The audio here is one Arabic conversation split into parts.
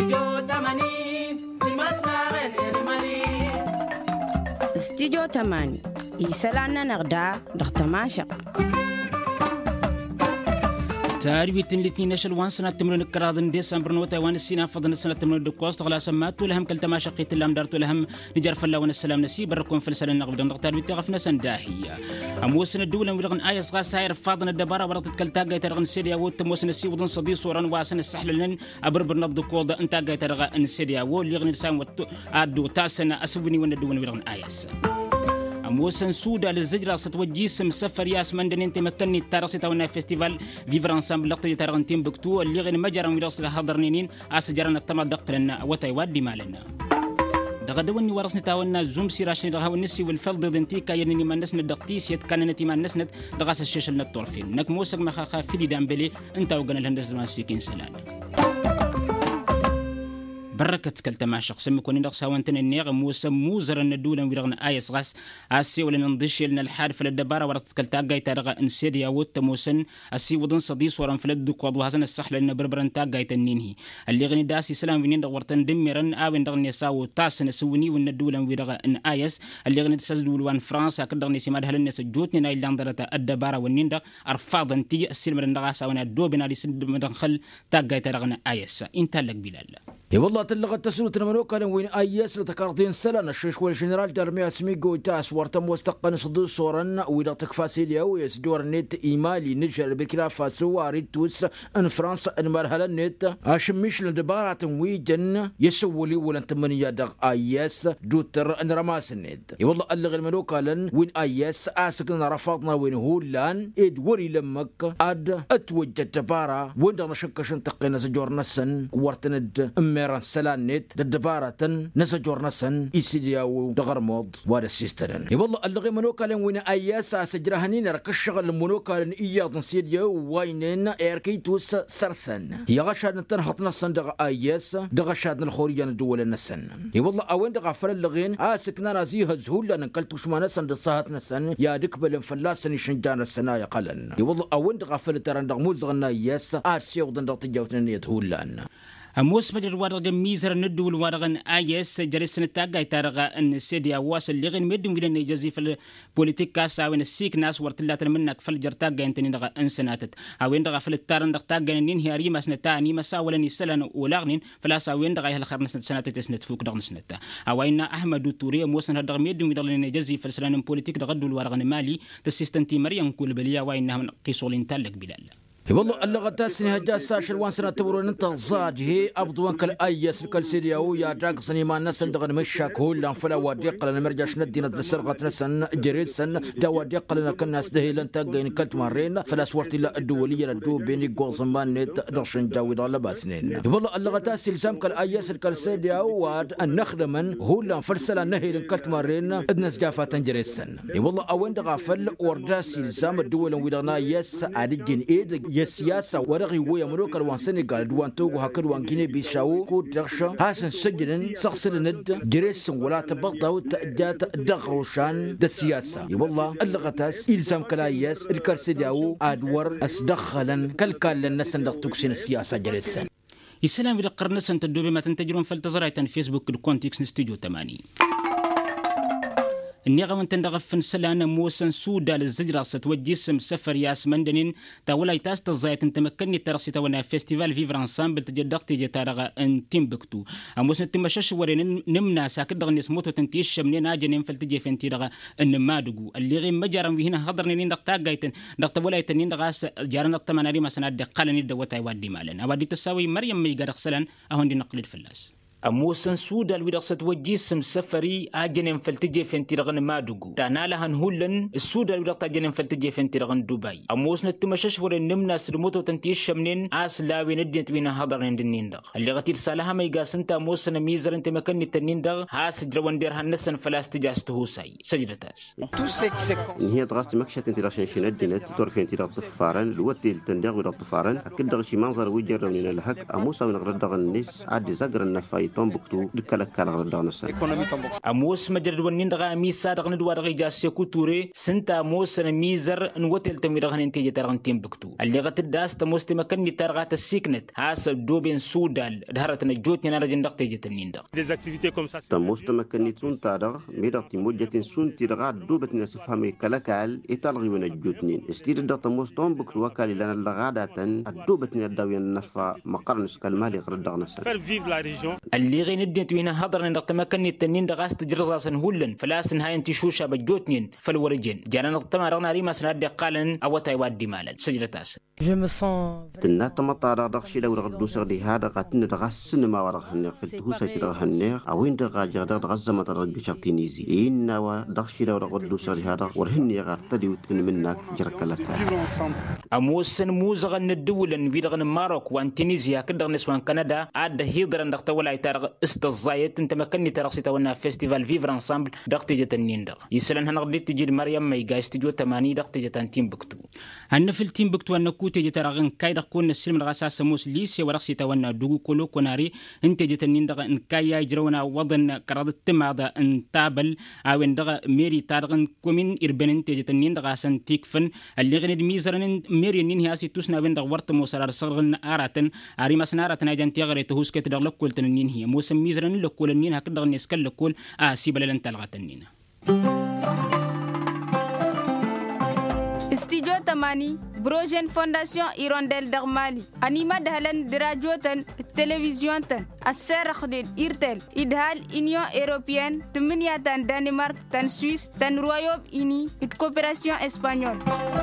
استديو تماني يسالنا نغدا دختماشق تاريخ الاثنين نشل وان سنة تمرين كرادن ديسمبر نو تايوان السينا فضل سنة تمرين دكوست غلا سمات ولهم كل تماشقية اللام دارت ولهم نجار فلا ونسلام نسيب بركون فلسل نقبل نقتال بتغفنا سنداهية أموسن الدولة ورغن آيس غا ساير فاضن الدبارة ورطت كل تاقاي ترغن سيديا وتموسن السيب ودن صدي صوران واسن السحل لن أبربر نبض كوضا انتاقاي ترغن سيديا واللي غن رسام وعدو تاسنا أسوني ون الدولة ورغن آيس موسن سودا للزجرة ستوجي سم سفر ياس مندن تمكنني التارسي تاونا فيستيفال فيفر انسامبل لقطة تارغن تيمبكتو اللي غن مجرى ويرسل هضرنينين اسجرنا التما دقلنا وتايواد مالنا دغدوني ورسني تاونا زوم سيراشني دغاو النسي والفلد دنتيكا ينني ما نسند دقتيس يتكننتي ما نسند دغاس الشيشل نطورفين نك موسك مخاخا فيدي دامبلي انت وغن الهندس ماسيكين سلام بركة كالتماشق سمكوني نقص هوانتن النيغ موزر الندولة ويرغن آيس غاس آسي ولن نضيش لنا الحاد فلدبارة ورطت كالتاقاي تارغا انسيديا وطموسن آسي وضن صديس ورن فلدوك وضوهازن السحل لنا بربرن تاقاي تنينهي اللي غني داسي سلام وينين دغورتن دميرن آوين دغن يساو تاسن سوني والندولة ويرغن آيس اللي غني تسازدول وان فرانسا كدغني سيماد هلنس جوتني نايل لاندرة الدبارة والنين دغ أرفاضن تيجي السلمرن دغاسا وانا دوبنا لسد مدخل تاقاي تارغن آيس انت لك بلال يا والله تلغت تسلط الملوك على وين ايس لتكارتين سلان الشيش والجنرال درمي اسميغو تاس ورتم واستقن صدور صورا ولا تكفاسيليا ويسدور نت ايمالي نجر بكلا فاسو واريد توس ان فرنسا ان مرحله نت اشميش لدبارة ويجن يسولي ولن تمنيا دغ ايس دوتر ان رماس النت يا والله الغ الملوك على وين ايس اسكن رفضنا وين هولان ادوري لمك اد اتوجد دبارة وين نشكشن تقينا سجور نسن ورتند ميران سلان نت دبارة نسجور نسن إسيدياو دغرمود وارا سيسترن والله اللغي منوكالن وين أياسا سجرهنين ركشغل المنوكالن إياض سيدياو وينين إيركيتوس سرسن يغشاد تنحط نسن دغ أياسا دغشاد الخوريان دول النسن والله أوين دغ فللغين آسكنا رازيها زهولا ننقلتوش ما نسن دصاهت نسن يا دكبل فلاسن شنجان السنايا قلن والله أوين دغ فلترن دغ موزغنا أياسا آسيوضن دغ تجاوتن يتهولان موس مجر وارغ ميزر ندول وارغن آيس جريسن تاقاي تارغا ان سيديا واصل لغن مدن ويلن يجزي في البوليتيكا ساوين السيك ناس ورتلاتن منك فالجر تاقاي انتني دغا انسناتت اوين دغا فلتارن دغ تاقاي نين هي ريما سنتاني مساولن يسلن ولاغنين فلا ساوين دغا يهل سنتات تسنت فوق دغ نسنتا اوين احمد توري موسن دغ مدن ويلن يجزي في السلان بوليتيك دغ دول وارغن مالي تسيستنتي مريم كل بليا وين من قيسولين تالك بلال والله اللغة تاسني هجاس ساشر وان سنة تبرون انت زاج هي أبضوان كل أيس الكل سيرياو يا دراق سني ما نسن دغن مشاك هول فلا وديق لنا مرجاش ندينا بسرقة نسن جريد سن دا وديق لنا كناس دهيلن تاقين كلت مرين فلا سورتي لا الدولية ندو بيني قوصمان نت درشن جاوي دالا باسنين والله اللغة تاسي لسام كل أيس الكل سيرياو واد النخدمن هول فرسلا نهيلن كلت مرين ادنس جافات جريد سن والله أوين دغافل ورداسي لسام الدول ويدنا يس عدجين ايد السياسة ورغي ويا مروك الوان سنغال دوان توغو هكذا وان جيني بيساو كود درشا هاسن سجنن سخسل ند جريس ولا تبغضوا تأجات دغروشان دا السياسة والله اللغتاس إلزام كلايس الكرسيداو أدور أسدخلا كالكال للناس ندغتوكسين السياسة جريسن السلام في القرنسة تدوبي ما تنتجرون فلتزرعتن فيسبوك الكونتكس نستوديو 80 النغم تندغفن سلانة موسن سودا للزجرة ستوجي سم سفر ياس مندنين تاولا يتاس تزايت تمكنني ترسي تاونا فيستيفال فيفر انسامبل تجدقتي جتارغا ان تيمبكتو اموسن تمشش ورين نمنا ساكد دغنيس موتو تنتيش منين اجنين فلتجي فنتيرغا ان مادغو اللي غي مجارم هنا هضرنين دقتا غايتن دقتا ولا يتنين دغاس جارنا التمناري مثلا دقلني دوتا يودي مالن اودي تساوي مريم ميغا خسلن اهون دي نقلد فلاس أموسن سودا الويرقصة وجيسم سفري أجنم فلتجي فنتيرغن مادوغو تانا لهن هولن السودا الويرقصة أجنم فلتجي فنتيرغن دبي أموسن التمشش ورن نمنا سلموتو تنتيش شمنين لاوي ندينت وينا هضرن دنين دغ اللي غتير سالها ما يقاسنتا أموسن ميزر انت مكني التنين دغ هاس جروان دير هنسن فلاس تجاسته ساي سجدتاس هي دغاست مكشة انت راشن شندينت دور في انت طفارن الوتي التندغ ولا طفارن أكل دغ شي منظر ويجر من الهك أموسا من غرد دغ الناس عاد زقر النفايت تومبكتو دكالك على غردانسا أموس مجرد ونين دغا ميسا دغن دوار غيجا سيكو توري سنتا موس ميزر نوتل تميرغن انتيجة ترغن تيمبكتو اللي غتداس تموس تمكنني ترغات السيكنت حاسب دوبين سودال دهرتنا جوتني نارجن دغ تيجة النين دغ تموس تمكنني تسون تارغ ميدغ تيموجة سون تيرغات دوبتنا سفهمي كالكال إتالغي ونجوتنين استير دغ تموس تومبكتو وكالي لنا اللغادة الدوبتنا الداوين النفا مقرنس كالمالي غردانسا اللي غي ندنت وينا هضر ندغ تمكنني التنين دغاس تجرزاسن هولن فلاسن هاي انتي شوشا بجوتنين فالورجين جانا نغتما رغنا ريما سنادي قالن أو تايواد مالا سجلتاس تنا تمطار دغشي لو رغدوس غدي هذا قاتن دغسن ما ورغن في التهوسة دغهن أو إن دغاجر دغزم ترجع تينيزي إن ودغشي لو رغدوس غدي هذا ورهن يغتدي وتن منك جرك لك أموسن موزغن الدولن بيدغن ماروك وان تينيزيا كدغ نسوان كندا عاد هيدرن دغتا ولا يتارغ استزايت انت مكني ترغسي تونا فيستيفال فيفر انسامبل دغتي جتنين دغ يسلن هنغدي تجي مريم ما يغا استديو 80 دغتي جتان تيمبكتو هن في التيمبكتو ان كوتي جترغن كايد كون السلم الغساس موس ليس ورغسي تونا دوغو كولو كوناري انت جتنين دغ ان كايا يجرونا وضن كراد تمادا ان تابل او ان دغ ميري تارغن كومين اربن انت جتنين دغ سن تيكفن اللي غند ميزرن ميري نين هاسي توسنا وين دغ ورت موسرار صغرن اراتن اري مسنارتن اجن تيغري تهوس كت دغ لكول تنين هي موسم ميزرن لكول نين هك دغ نسكل لكول سيبل تلغتنين Studio Tamani, Brogen Fondation Hirondelle d'Armali, Anima Dahlan de Radio Tan, Télévision Tan, Asser Khdid Irtel, Idhal Union Européenne, Tminia Tan Danemark, Tan Suisse, Tan Royaume-Uni, et Coopération Espagnole.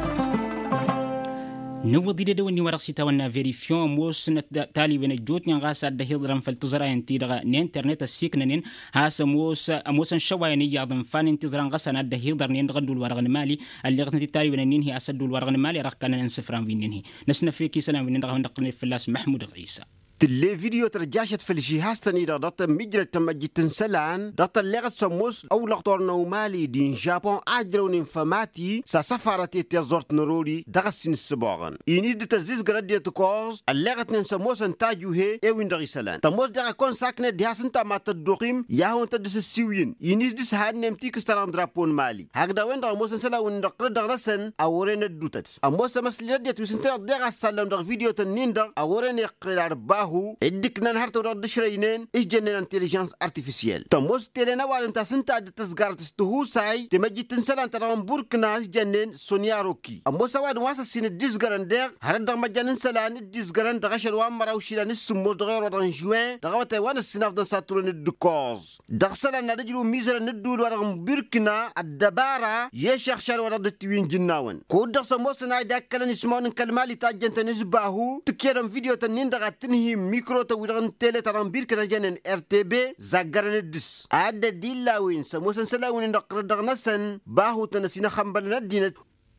نوضي دوني ورقسي تونا فيريفيون موس تالي وين جوت نغاسا دهيدرن فالتزرا انتيرغا نينترنت السيكنين هاس موس شوايني ياضن فان انتزران غسنا دهيدر نين غدو الورغن مالي اللي غتنتي تالي وين نين هي اسد الورغن مالي ركنا نسفران وين نين نسنا فيكي سلام وين نغا نقني فلاس محمود عيسى تلي فيديو ترجاشت في الجهاز تنيدا دات مجرى تمجتن سلان دات اللغة سموس أو لغتور نومالي دين جابون أجرون فماتي سسفارة تيزورت نرولي دغسين السباغن إني دي تزيز غردية تكوز اللغة نسموس انتاجو هي ايوين دغي سلان تموس دغا كون ساكنة ديهاس انتا ما تدوقيم ياهو انتا دس السيوين إني دي سهاد نمتي كستران درابون مالي هكذا وين دغا موسن سلا وين دغر دغرسن أورين الدوتت أموس مسلي ردية وسنتر دغا سلام دغ فيديو تنين دغ أورين يقلار باهو إدكنا نهارت ورد شرينين إيش جنن انتليجنس ارتفيسيال تموس تلنا وارن تسنتا تسغار تستهو ساي تمجي تنسلان ترام بوركناس جنن سونيا روكي أموس واد واسا سين الديسغران دير هرد دغ مجانن سلان الديسغران دغشل وام مراوشيلان السموس دغير ودغن جوين دغوا تايوان السناف دن ساتورن الدكوز دغ سلان ندجلو ميزر ندول ورغم بوركنا الدبارة يشخشل ورد توين جناون كود دغ سموس ناي داكلن اسمون كلمالي تاجن تنسباهو تكيرم فيديو تنين دغ تنهي ميكرو تويران تيلي ترامبير كنا جنن RTB زاغرن الدس عادة ديلاوين سموسن سلاوين نقر دغنسن باهو تنسينا خمبلنا الدينة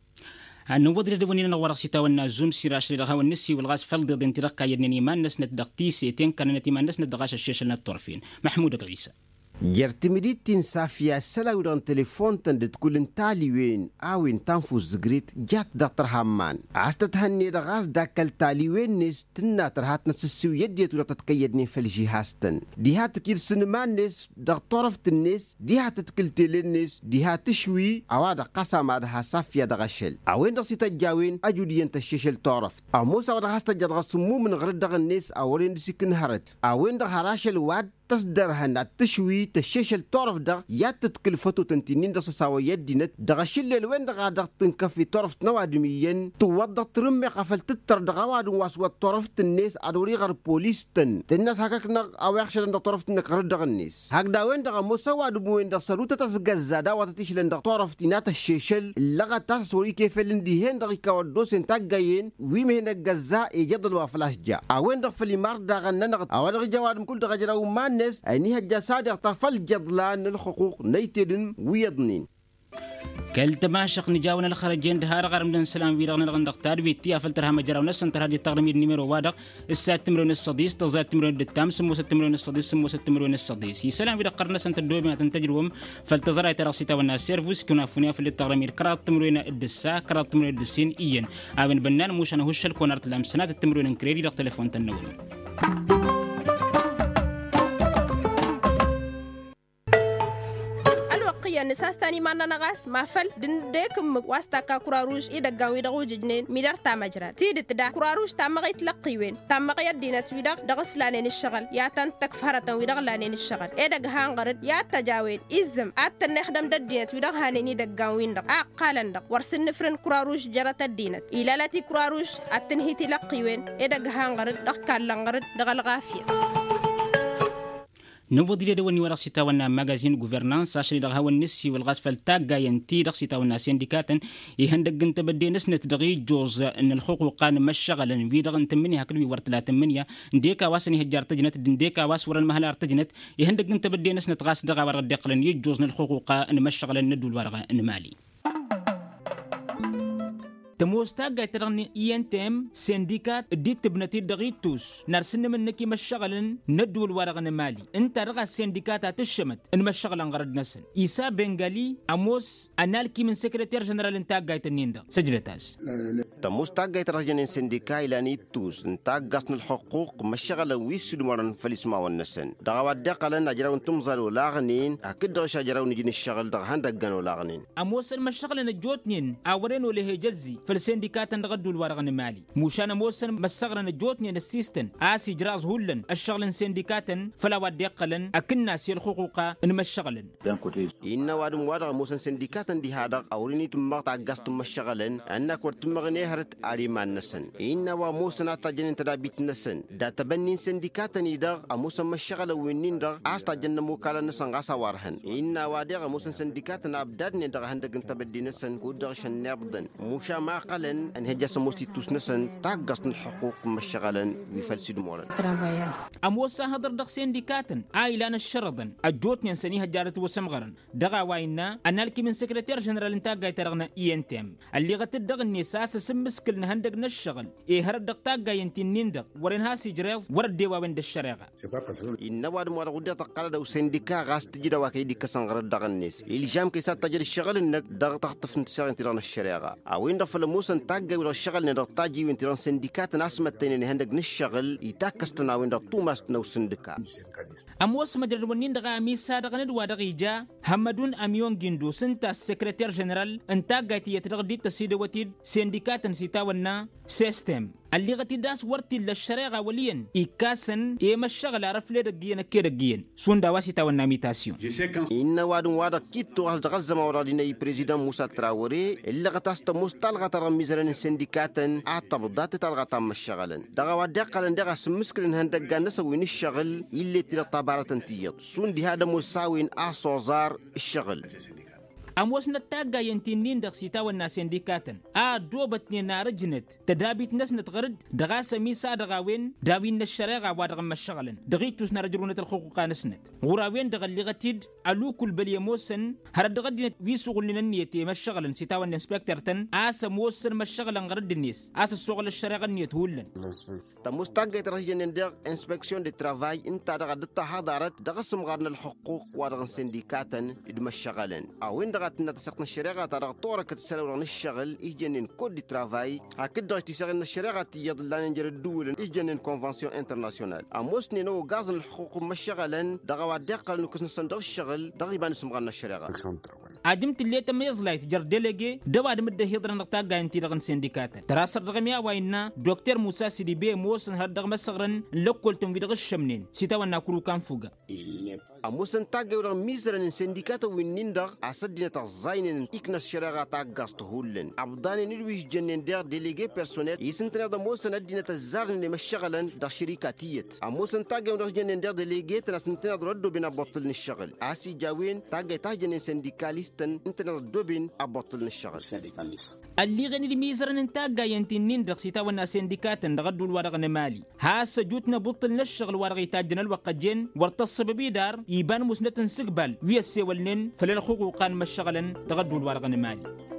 نوضي دوني نورق سيتاونا زوم سيراش لغا والنسي والغاز فلد دنترقا يدني ما الناس ندغتي سيتين كان نتي ما الناس ندغاش الشاشة الطرفين محمود عيسى جرتمديتين سافيا سلاودان تليفون تندت كلن تاليوين اوين تنفوز زغريت جات دكتور هامان عستتهني دغاز داكل تاليوين نس تنا ترهات نسسو يديت ولا تتقيدني في الجهاستن دي هات كير سنمان نس دكتور الناس دي هات تكل تلنس دي هات تشوي اواد قسم هذا سافيا دغشل اوين دسي تجاوين اجودين تششل طرف او موسى ودغاز تجدغ سمو من غير دغ الناس اوين دسي كنهرت اوين دغراشل واد تصدر هنا تشوي تشيشل طرف ده ياتتكل فتو تنتينين ده سساويات دينت دغشل الوين دغا دغتن كفي طرف نوادميين توضى ترمي قفل تتر دغواد واسوات طرف الناس ادوري غير بوليس الناس هكاك او يخشل ده طرف غير دغ الناس هكذا وين دغ مسواد وين ده سروت تسغزا دا وتتشل ده طرف تينات الشيشل لغا تسوري كيف اللي دغ كودوس انتاجين ويمهن الجزا يجدل وفلاش جا وين دغ في مار دغ ننغ او دغ جواد كل دغ جراو مان أنها الجساد اغتفل جضلان الحقوق نيتدن ويضنين كالتماشق نجاونا الخرجين دهار غرم دن سلام ويرغن الغن دختار بيتيا فلترها مجراونا سنتر هذه التغرمير نيميرو وادق السات تمرون الصديس تزاد تمرون التام سموس التمرون الصديس سموس التمرون الصديس يسلام ويرغ قرنا سنتر دوبي تنتجرهم فلتزرع تراسيتا والناس سيرفوس كنا فنيا في التغرمير كرات تمرون الدسا كرات تمرون الدسين إيان أبن بنان موش أنا هوش الكونارت الأمسنات التمرون كريدي دق تلفون تنول ساستاني ما نغاس ما فل دن ديكم واستا كا كراروج إذا قاوي دغو جنين ميدار تامجرات تيد تدا كراروج تامغي تلقي وين تامغي الدينة ويدغ دغس لانين الشغل يا تان تكفرة ويدغ لانين الشغل إذا هانغرد يا تجاوين إزم أت نخدم الدينة ويدغ هانيني دقاوين دغ قالن دغ ورسن نفرن كراروج جرت الدينة إلى لاتي كراروج أتنهي تلقي وين إذا هانغرد دغ كالنغرد دغ الغافية نوضي دواني ورا سيتاونا ماغازين غوفرنانس اشري دغ هاو النسي والغاز فالتاغا ينتي دغ سيتاونا سينديكاتن يهندق انت بدي نسنت دغي جوز ان الحقوق قان مشغلا في دغ انت مني هكلوي ور 3 ديكا واسني هجار تجنت ديكا واس ور المهلا ارتجنت يهندق انت بدي نسنت غاس دغ ور دقلن يجوز الحقوق ان مشغلا ندول ورغه ان مالي تموستا قايترغني إيانتم سنديكات ديت تبنتي دغيتوس نرسن منكي مشغلن ندول ورغن مالي انت رغا سنديكات تشمت ان مشغلن غرد نسن إيسا بنغالي أموس أنالكي من سكرتير جنرال انتا قايتنين دغ سجلتاس تموستا قايترغن سنديكا إلاني توس انتا قاسن الحقوق مشغل ويسود مرن فلسما والنسن دغوات دقلن أجراون تمزالو لاغنين أكد دغش أجراون جين الشغل دغهان دقانو لاغنين أموس المشغلن الجوتنين أورينو لهي جزي فالسنديكات نغدو الورغن مالي موشانا موسن مسغرن جوتني السيستن آسي جراز هولن الشغلن سنديكاتن فلا وديقلن أكن سي الحقوق نمشغلن إن وادم وادغ موسن سنديكاتن دي هادغ أوريني تمغت عقاستم مشغلن أنك ورتمغني هرت آريمان نسن إن وموسن أتاجن تدابيت نسن دا تبنين سنديكاتن يدغ أموسن مشغل وينين دغ أستاجن موكالا نسن غاسا وارهن إن وادغ موسن سنديكاتن أبدادن دغ هندق انتبدي نسن كودغ شنابدن موشا ما قلن أن هجا سموستي توسنسن تاقصن الحقوق مشغلن ويفلسد مورن أموسا هدر دغ سنديكاتن آيلان الشرطن أجوتني انساني هجارت وسمغرن دغا واينا أنالكي من سكرتير جنرال انتاقا يترغنا إيانتم اللي غتد دغ النساس سمسكل نهندق نشغل هرد دغ تاقا ينتنين دغ ورنها سيجريز ورد ديوا وند الشريغة إن واد مواد غودة تقال دو سنديكا غاس تجد واكيدي كسنغرد دغ الناس الجام كيسات تجد الشغل انك دغ تخطف نتساغ انتران الشريغة أوين دغ موسن تاجي ولا الشغل ندر تاجي وانتران سنديكات ناسمة تاني هندق نشغل يتاكستنا وين توماس نو سندكا أموس مدرونين دغا ميسا دغ ندوا دغيجا همدون أميون جندو سنتا السكرتير جنرال انتا غايتي يترغدي تسيد وتيد سنديكات نسيتاونا سيستم اللي غتي داس ورتي للشريغة وليا إيكاسن إيما الشغل عرف لي دقينا كي دقيان سون دواسي تاونا ميتاسيون إن وادن وادا كيتو غزما ورادينا بريزيدان موسى تراوري اللي غتاستا مستالغة ترميزرن سنديكاتن أعتبضات تلغة مشغلن دغا ودقلن دغا سمسكلن هندق نسوين الشغل اللي تلا طبارة تنتيط سون دي هذا مساوين أصوزار الشغل أموس نتاقا ينتينين دغ سيتاونا سنديكاتن دوبتني نارجنت تدابيت ناس نتغرد دغا سميسا دغاوين داوين الشريغة وادغ مشغلن دغيتوس نرجرونة الحقوق نسنت وراوين دغ اللي غتيد ألو كل بلي موسن هرد غدينت ويسوغل لننيتي مشغلن سيتاونا انسبكترتن موسن مشغلن غرد النيس السوغل الشريغة نيت هولن تمستاقا يترجن دغ انسبكسيون دي ترافاي انتا دغا دتا حضارت دغ سمغارن الحقوق وادغ سنديكاتن مشغلن أوين دغ نتسقنا الشريعة ترى طورة كتسلورن الشغل إجنين كود دي ترافاي هكذا تسرنا الشريعة يضلان نجر الدول إجنين كونفنسيون انترناسيونال أموسني نو غازن الحقوق مشغلا دغوا دقل نكسن صندوق الشغل دغيبان سمغنا الشريعة عدمت اللي تم يزلايت جر ديليجي دوا دم الدهيدر نقطع انتي دغن سنديكات تراسر دغميا وينا دكتور موسى سيدي بي موسن هدغ مسغرن لوكولتم في دغ الشمنين سيتاونا كلو كان فوغا أموسن تاجر ميزرن سنديكات وينين دغ أصدنا تزاين إكنا الشريعة تاجست هولن عبدان نلويش جنين دير ديليجي بيرسونيل يسنتنا دموسن أدينا تزارن لمشغلن دا شركاتيت أموسن تاجر جنين دير ديليجي تناسنتنا دردو بين أبطل الشغل آسي جاوين تاجن سنديكاليستن انتنا دردو بين أبطل الشغل اللي غني الميزرن انتاجا ينتنين دغسيتا ونا سنديكات دغدو الورغن مالي هاس جوتنا بطل الشغل ورغي تاجنا الوقجين ورتصب بيدار يبان مسنة سقبال ويا السيولنين فللحقوق قان مشغلا دغدو الورغن مالي